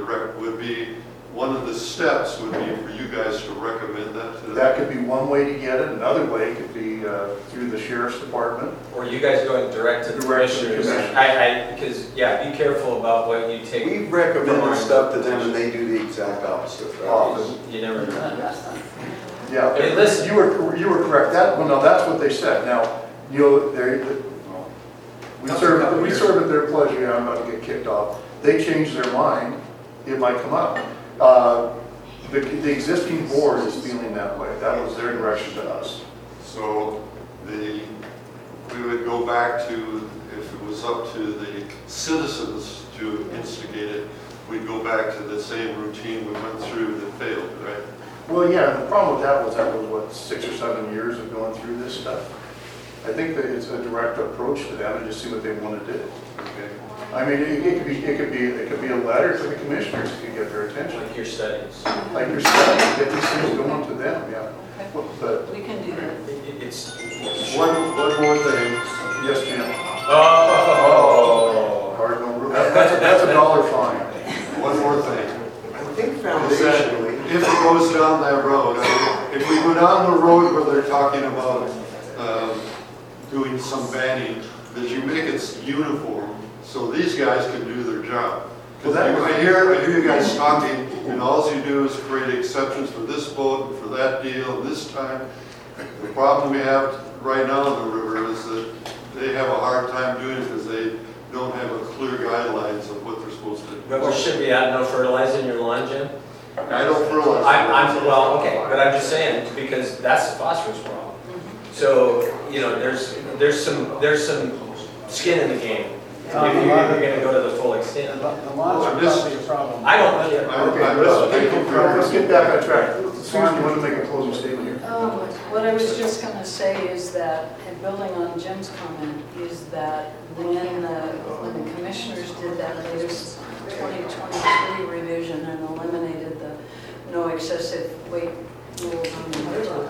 one of the steps would be for you guys to recommend that to them. That could be one way to get it. Another way could be through the sheriff's department. Or you guys going direct to the Direct to the commissioners? commissioners. Because, yeah, be careful about what you take. We recommend stuff to them and they do the exact opposite. Often. You never know. Yeah, Hey, listen. you were correct. That's what they said. Now, you know, we serve at their pleasure. Yeah, I'm about to get kicked off. They change their mind, it might come up. The existing board is feeling that way. That was their direction to us. So we would go back to, if it was up to the citizens to instigate it, we'd go back to the same routine we went through that failed, right? Well, yeah, the problem with that was what, 6 or 7 years of going through this stuff. I think that it's a direct approach to them and just see what they want to do. Okay. I mean, it could be a letter to the commissioners to get their attention. Like your studies. Like your study, get these things going to them, yeah. Okay, But, we can do that. It's. One more thing. yes, Jim. Oh. Cardinal rule. That's a dollar fine. One more thing. I think Is that foundationally, if it goes down that road, if we go down the road where they're talking about doing some banning, that you make it uniform so these guys can do their job. Well, that was- I hear you guys talking, and all you do is create exceptions for this boat, and for that deal, and this time. The problem we have right now in the river is that they have a hard time doing it because they don't have a clear guidelines of what they're supposed to do. But we should be at no fertilizing your lawn, Jim? I don't realize. Well, okay, but I'm just saying, because that's the phosphorus problem. So, you know, there's some skin in the game. If you're gonna go to the full extent. The laws are probably a problem. I don't care. Let's get back on track. Susan, you want to make a closing statement here? What I was just going to say is that, and building on Jim's comment, is that when the commissioners did that latest 2023 revision and eliminated the no excessive weight rules on the river,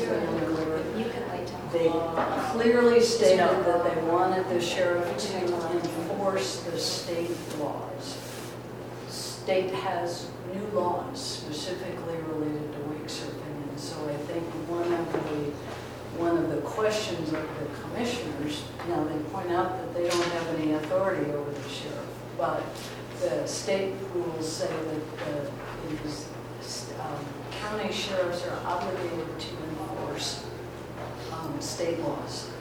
they clearly stated that they wanted the sheriff to enforce the state laws. State has new laws specifically related to wake surfing, and so I think one of the questions of the commissioners, now they point out that they don't have any authority over the sheriff, but the state rules say that it is county sheriffs are obligated to enforce state laws.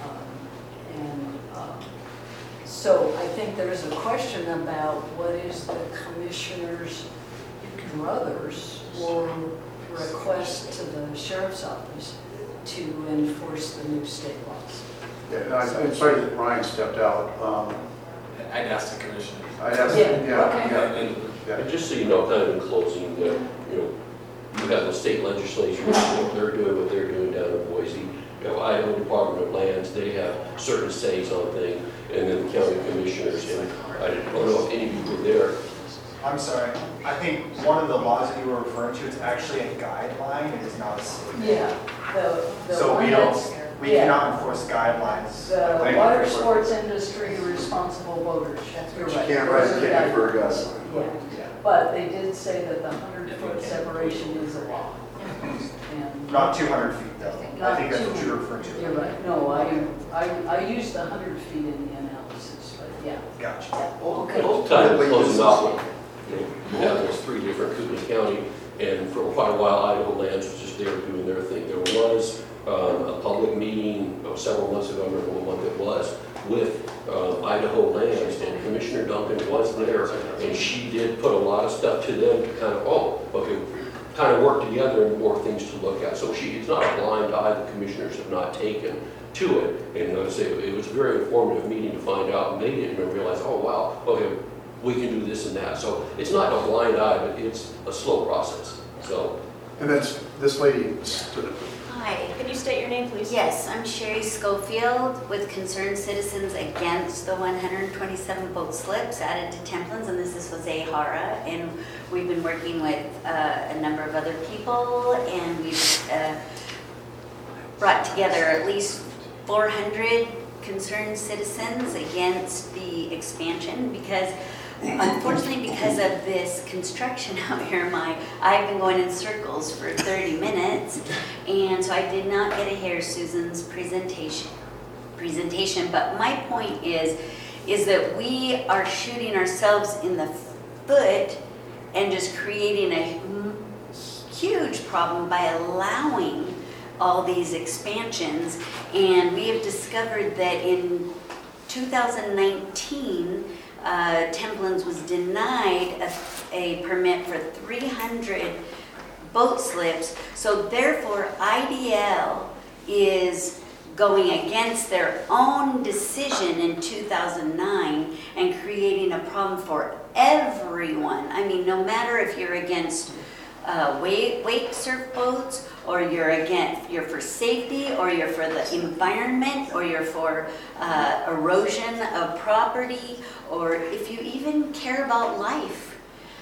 So I think there's a question about what is the commissioner's druthers or request to the sheriff's office to enforce the new state laws. Yeah, and I'm sorry that Ryan stepped out. I'd ask the commissioner. I'd ask, Yeah, yeah. And And just so you know, kind of in closing, you have the state legislature, they're doing what they're doing down in Boise. You have Idaho Department of Lands, they have certain says on things, and then the county commissioners. And I don't know if any of you were there. I'm sorry, I think one of the laws that you were referring to is actually a guideline, it is not a state. Yeah, the So one we that's, we cannot enforce guidelines. the Thank you water for- sports industry responsible voters. You're You right. can't write a Those are ticket for a guidelines. gun. Yeah, Yeah. but they did say that the 100-foot separation is a law. And Not 200 feet though. I think that's what Not you're referring to. you're right, no, I used the 100 feet in the analysis, but yeah. Gotcha. Okay. Both times closing off, you have those three different Kootenai County, and for quite a while Idaho Lands was just there doing their thing. There was a public meeting several months ago, I remember what month it was, with Idaho Lands, and Commissioner Duncan was there, and she did put a lot of stuff to them to kind of, kind of work together and more things to look at. So it's not a blind eye the commissioners have not taken to it. And I would say it was a very informative meeting to find out, and they didn't even realize, oh wow, okay, we can do this and that. So it's not a blind eye, but it's a slow process. So. And that's, this lady stood up. Hi, can you state your name, please? Yes, I'm Sherry Schofield with Concerned Citizens Against the 127 boat slips added to Templins, and this is Jose Jara. And we've been working with a number of other people, and we've brought together at least 400 concerned citizens against the expansion because unfortunately, because of this construction out here, I've been going in circles for 30 minutes, and so I did not get to hear Susan's presentation. But my point is that we are shooting ourselves in the foot and just creating a huge problem by allowing all these expansions. And we have discovered that in 2019, Templins was denied a permit for 300 boat slips. So therefore, IDL is going against their own decision in 2009 and creating a problem for everyone. I mean, no matter if you're against wake surf boats, or you're for safety, or you're for the environment, or you're for erosion of property, or if you even care about life.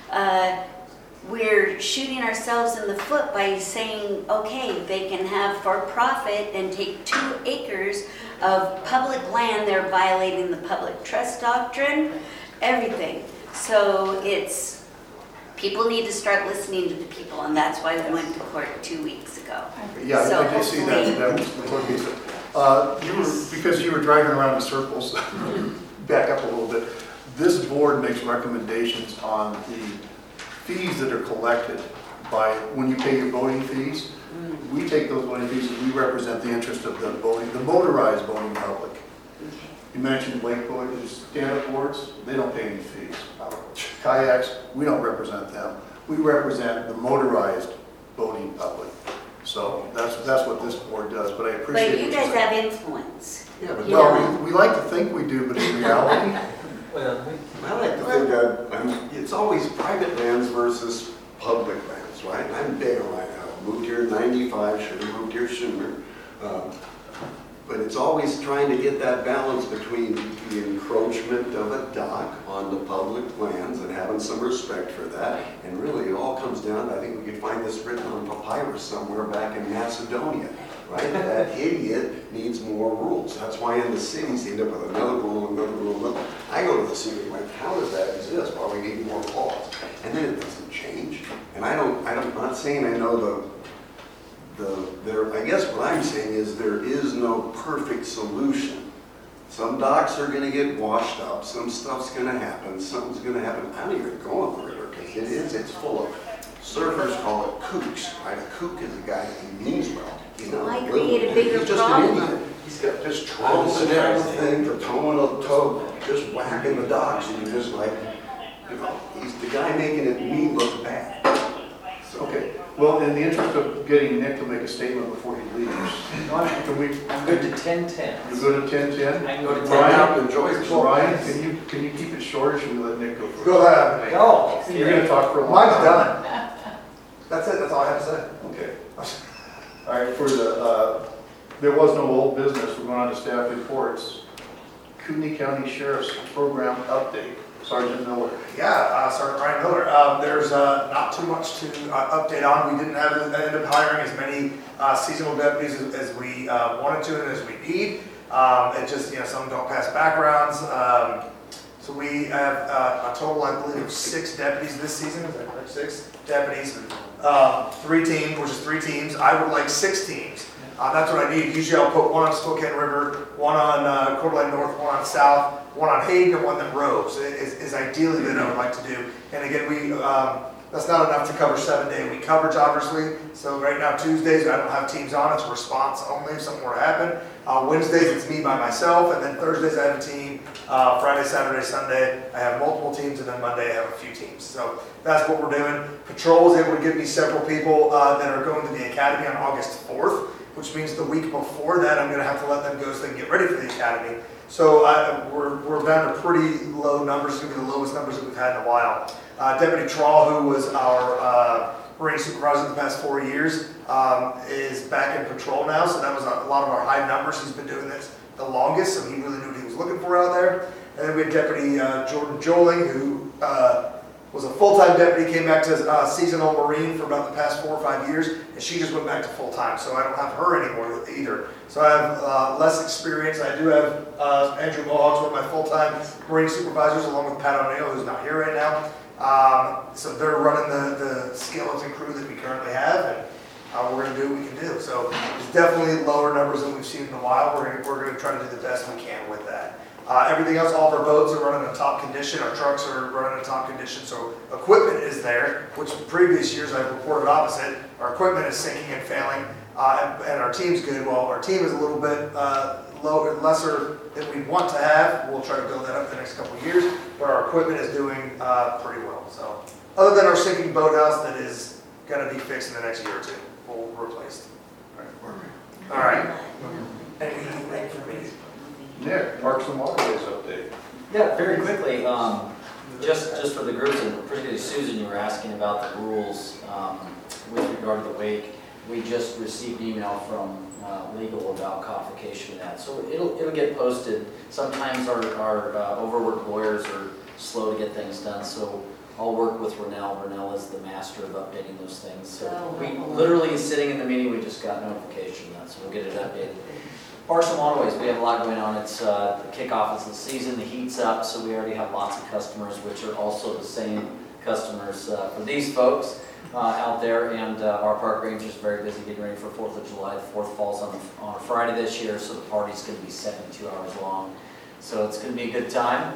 We're shooting ourselves in the foot by saying, okay, they can have for profit and take 2 acres of public land. They're violating the public trust doctrine, everything. So people need to start listening to the people, and that's why we went to court 2 weeks ago. Yeah, So I did see that was before me. Because you were driving around in circles, back up a little bit, this board makes recommendations on the fees that are collected by, when you pay your boating fees, we take those boating fees and we represent the interest of the motorized boating public. You mentioned wakeboards, stand-up boards, they don't pay any fees. Kayaks, we don't represent them. We represent the motorized boating public. So that's what this board does, but I appreciate But you what guys saying. have influence. Yeah, but Well, we like to think we do, but in reality, I like to think that it's always private lands versus public lands, right? I'm big on that. I moved here in '95, should have moved here sooner. But it's always trying to get that balance between the encroachment of a dock on the public lands and having some respect for that. And really, it all comes down, I think we could find this written on papyrus somewhere back in Macedonia, right? That idiot needs more rules. That's why in the cities, they end up with another rule, another rule, another. I go to the city, like, how does that exist? Well, we need more laws. And then it doesn't change. And I'm not saying I know I guess what I'm saying is there is no perfect solution. Some docks are going to get washed up, some stuff's going to happen, something's going to happen. I don't even go on the river because it's full of surfers call it kooks, right? A kook is a guy who means well. You know, Why create a bigger he's just problem? an idiot. He's got just tromping everything for towing a tow, just whacking the docks, and you're just like, you know, he's the guy making it me look bad. Okay, well, in the interest of getting Nick to make a statement before he leaves, can we, I'm good to 10:10. you go to 10:10? I can go to 10. Ryan, Enjoy it. Ryan, can you keep it short, or should we let Nick go first? Go ahead. Go. You're gonna talk for a long Mine's time. done. That's it, that's all I have to say. Okay. All right, for the, there was no old business, we're going on to staff reports. Kootenai County Sheriff's Program Update, Sergeant Miller. Yeah, Sergeant Ryan Miller. There's not too much to update on. We didn't end up hiring as many seasonal deputies as we wanted to and as we need. It just, you know, some don't pass backgrounds. So we have a total, I believe, of 6 deputies this season. Is that correct? 6 deputies. 3 teams, which is 3 teams. I would like 6 teams. That's what I need. Usually I'll put 1 on Spokane River, 1 on Coeur d'Alene North, 1 on South, 1 on Hayden, and 1 that roves. Is ideally that I would like to do. And again, that's not enough to cover 7-day-a-week coverage, obviously. So right now, Tuesdays, I don't have teams on. It's response only if something were to happen. Wednesdays, it's me by myself. And then Thursdays, I have a team. Friday, Saturday, Sunday, I have multiple teams. And then Monday, I have a few teams. So that's what we're doing. Patrol is able to give me several people that are going to the academy on August 4th, which means the week before that, I'm going to have to let them go so they can get ready for the academy. So we're down to pretty low numbers. It's going to be the lowest numbers that we've had in a while. Deputy Trawl, who was our Marine supervisor the past 4 years, is back in patrol now. So that was a lot of our high numbers. He's been doing this the longest, so he really knew what he was looking for out there. And then we had Deputy Jordan Joling, who was a full-time deputy, came back to seasonal Marine for about the past 4 or 5 years, and she just went back to full-time, so I don't have her anymore either. So I have less experience. I do have Andrew Mohawks, one of my full-time Marine supervisors, along with Pat O'Neill, who's not here right now. So they're running the skeleton crew that we currently have, and we're going to do what we can do. So it's definitely lower numbers than we've seen in a while. We're going to try to do the best we can with that. Everything else, all of our boats are running in top condition. Our trucks are running in top condition. So equipment is there, which in previous years I've reported opposite. Our equipment is sinking and failing, and our team's good. Well, our team is a little bit lesser than we want to have. We'll try to build that up the next couple of years, but our equipment is doing pretty well. So other than our sinking boathouse that is going to be fixed in the next year or 2, we'll replace. All right. Anything for me? Nick, Parks and Waterways update. Yeah, very quickly, just for the groups, and particularly Susan, you were asking about the rules with regard to the wake. We just received email from legal about codification of that. So it'll get posted. Sometimes our overworked lawyers are slow to get things done, so I'll work with Renell. Renell is the master of updating those things. So we literally sitting in the meeting, we just got notification of that, so we'll get it updated. Parks and Waterways, we have a lot going on. It's the kickoff of the season, the heat's up, so we already have lots of customers, which are also the same customers for these folks out there. And our park rangers are very busy getting ready for 4th of July. The 4th falls on a Friday this year, so the party's going to be 72 hours long. So it's going to be a good time.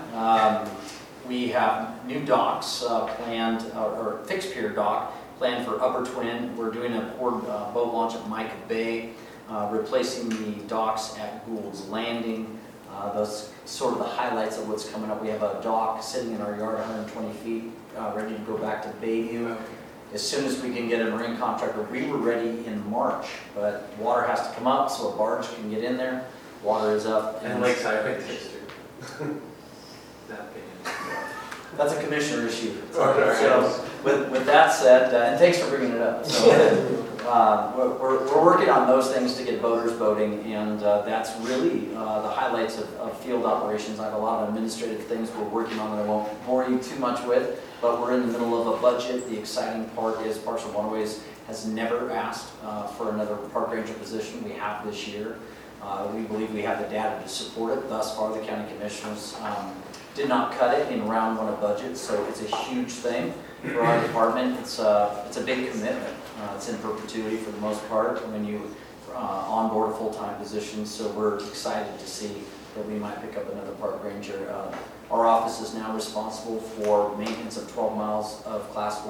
We have new docks planned, or fixed pier dock planned for Upper Twin. We're doing a boat launch at Micah Bay. Replacing the docks at Gould's Landing. Those sort of the highlights of what's coming up. We have a dock sitting in our yard 120 feet, ready to go back to Bayview. As soon as we can get a marine contractor, we were ready in March, but water has to come up so a barge can get in there. Water is up. And Lakeside, I think takes too. That opinion. That's a commissioner issue. Okay. So with that said, and thanks for bringing it up. So, we're working on those things to get boaters boating, and that's really the highlights of field operations. I have a lot of administrative things we're working on that I won't bore you too much with, but we're in the middle of a budget. The exciting part is Parks and Waterways has never asked for another park ranger position. We have this year. We believe we have the data to support it. Thus far, the county commissioners did not cut it in round 1 of budget, so it's a huge thing for our department. It's a big commitment. It's in perpetuity for the most part when you onboard a full-time position, so we're excited to see that we might pick up another park ranger. Our office is now responsible for maintenance of 12 miles of Class 1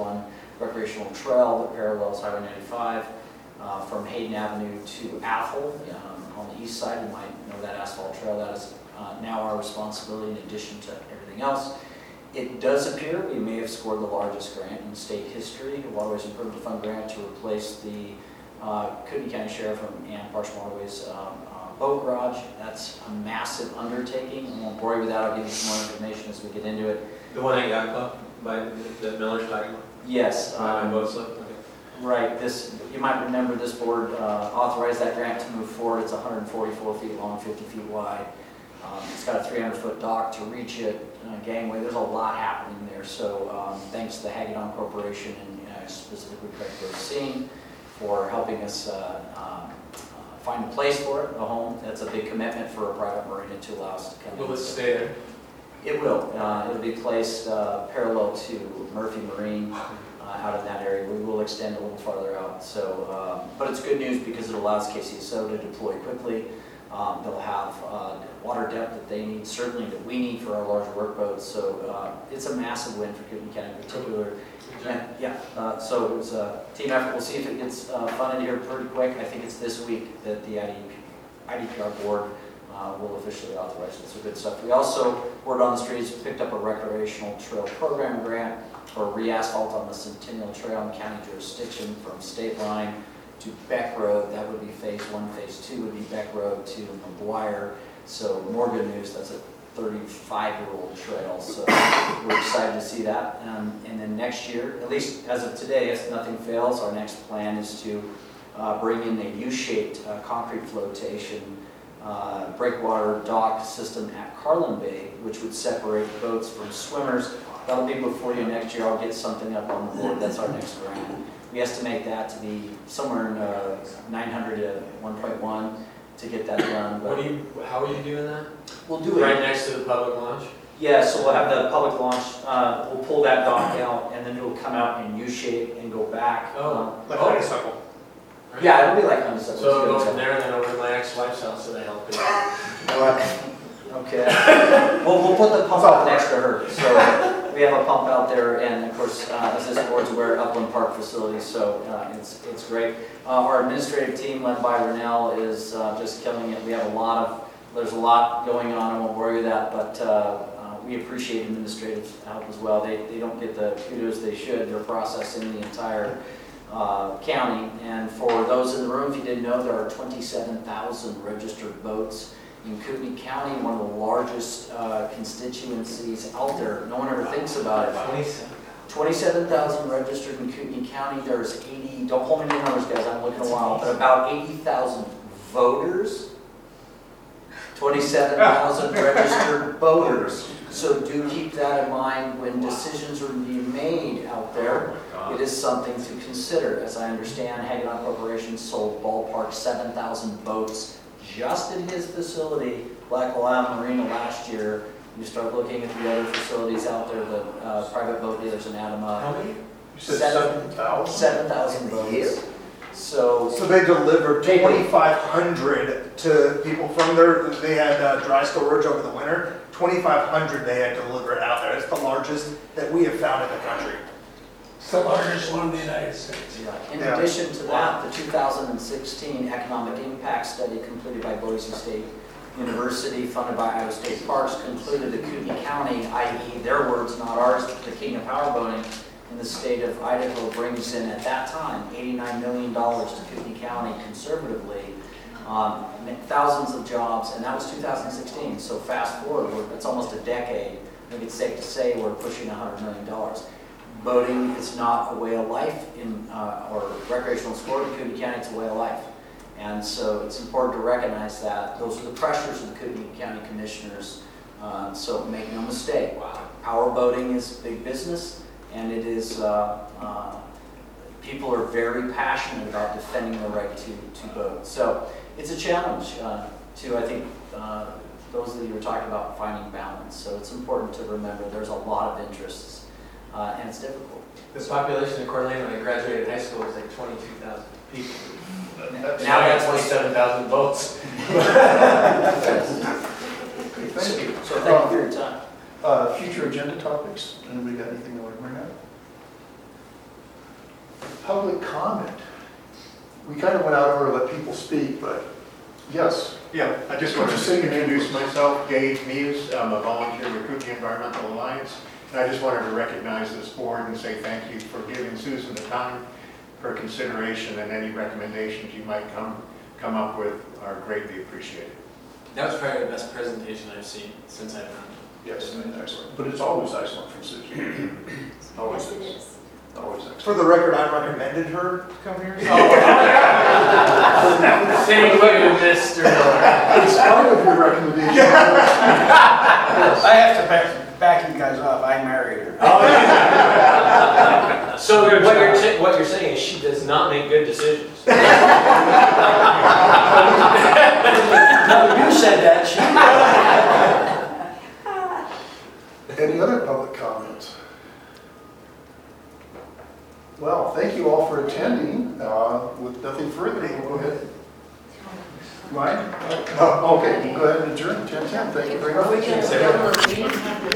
recreational trail that parallels Highway 95 from Hayden Avenue to Athol on the east side. You might know that asphalt trail. That is now our responsibility in addition to everything else. It does appear we may have scored the largest grant in state history, the Waterways Improvement Fund grant, to replace the Kootenai County Sheriff and Parks and Waterways boat garage. That's a massive undertaking. I won't bore you with that. I'll give you some more information as we get into it. The one at Yacht Club, by the Miller's talking about? Yes. Boat slip? Okay. Right. This, you might remember this board authorized that grant to move forward. It's 144 feet long, 50 feet wide. It's got a 300-foot dock to reach it, gangway. There's a lot happening there. So thanks to the Hagedon Corporation and specifically Craig Racine for helping us find a place for it, a home. That's a big commitment for a private marina to allow us to come in. Will it stay there? It will. It'll be placed parallel to Murphy Marine out in that area. We will extend a little farther out. So, but it's good news because it allows KCSO to deploy quickly. They'll have water depth that they need, certainly that we need for our larger workboats. So it's a massive win for Kootenai County in particular. And, yeah, so it was a team effort. We'll see if it gets funded here pretty quick. I think it's this week that the IDPR board will officially authorize it. So good stuff. We also, word on the streets, picked up a recreational trail program grant for re-asphalt on the Centennial Trail in county jurisdiction from State Line to Beck Road. That would be phase 1. Phase 2 would be Beck Road to McGuire. So more good news. That's a 35-year-old trail. So we're excited to see that. And then next year, at least as of today, if nothing fails, our next plan is to bring in a U-shaped concrete flotation breakwater dock system at Carlin Bay, which would separate boats from swimmers. That'll be before you next year. I'll get something up on the board. That's our next grant. We estimate that to be somewhere in 900 to 1.1 to get that done. But how are you doing that? We'll do it right next to the public launch? Yeah, so we'll have the public launch. We'll pull that dock out, and then it'll come out in U-shape and go back. Like honeysuckle. Right. Yeah, it'll be like honeysuckle. So it'll go from there and then over to my ex-wife's house and I help it. Okay. Well, we'll put the pump out next to her. So we have a pump out there, and of course, as this board's aware, Upland Park facility, so it's great. Our administrative team, led by Renell, is just killing it. We have there's a lot going on. I won't bore you with that, but we appreciate administrative help as well. They don't get the kudos they should. They're processing the entire county. And for those in the room, if you didn't know, there are 27,000 registered boats in Kootenai County, one of the largest constituencies out there. No one ever thinks about it. 27,000 registered in Kootenai County. There's 80, don't hold me to the numbers, guys, I'm looking a while, but about 80,000 voters. 27,000 registered voters. So do keep that in mind when decisions are being made out there. It is something to consider. As I understand, Hagedon Corporation sold ballpark 7,000 boats just in his facility, Black Isle Marina, last year. You start looking at the other facilities out there, the private boat dealers in Adama. How many? You said 7,000? 7,000 boats. So they delivered 2,500 to people from they had dry storage over the winter. 2,500 they had delivered out there. It's the largest that we have found in the country. It's the largest one in the United States. Yeah. In addition to that, the 2016 Economic Impact Study completed by Boise State University, funded by Iowa State Parks, concluded that Kootenai County, i.e. their words, not ours, the king of powerboating in the state of Idaho, brings in at that time $89 million to Kootenai County conservatively, thousands of jobs, and that was 2016. So fast forward, it's almost a decade. I think it's safe to say we're pushing $100 million. Boating is not a way of life or recreational sport in Kootenai County. It's a way of life. And so it's important to recognize that. Those are the pressures of the Kootenai County Commissioners. So make no mistake, power boating is big business, and it is, people are very passionate about defending the right to boat. So it's a challenge to, I think, those that you were talking about finding balance. So it's important to remember there's a lot of interests, and it's difficult. The population of Coeur d'Alene when I graduated high school was like 22,000 people. Now that's 27,000 boats. Thank you. So thank you for your time. Future agenda topics, anybody got anything they want to bring up? public comment. We kind of went out of order to let people speak, but yes. Yeah, I just wanted to introduce myself, Dave Muse. I'm a volunteer with Kootenai Environmental Alliance. And I just wanted to recognize this board and say thank you for giving Susan the time for consideration, and any recommendations you might come up with are greatly appreciated. That was probably the best presentation I've seen since I've run. Yes, excellent. But it's always excellent from Susan. Always Yes, it is. is. Always excellent. For the record, I recommended her to come here. Thank you, Mr. Miller. In spite of your recommendation. I have to back you guys up, I married her. So what you're saying is she does not make good decisions. No, you said that, she. Any other public comments? Well, thank you all for attending. With nothing further, we'll go ahead. Mine? Oh, okay, we'll go ahead and adjourn 10:10. Thank you very much. Are we gonna-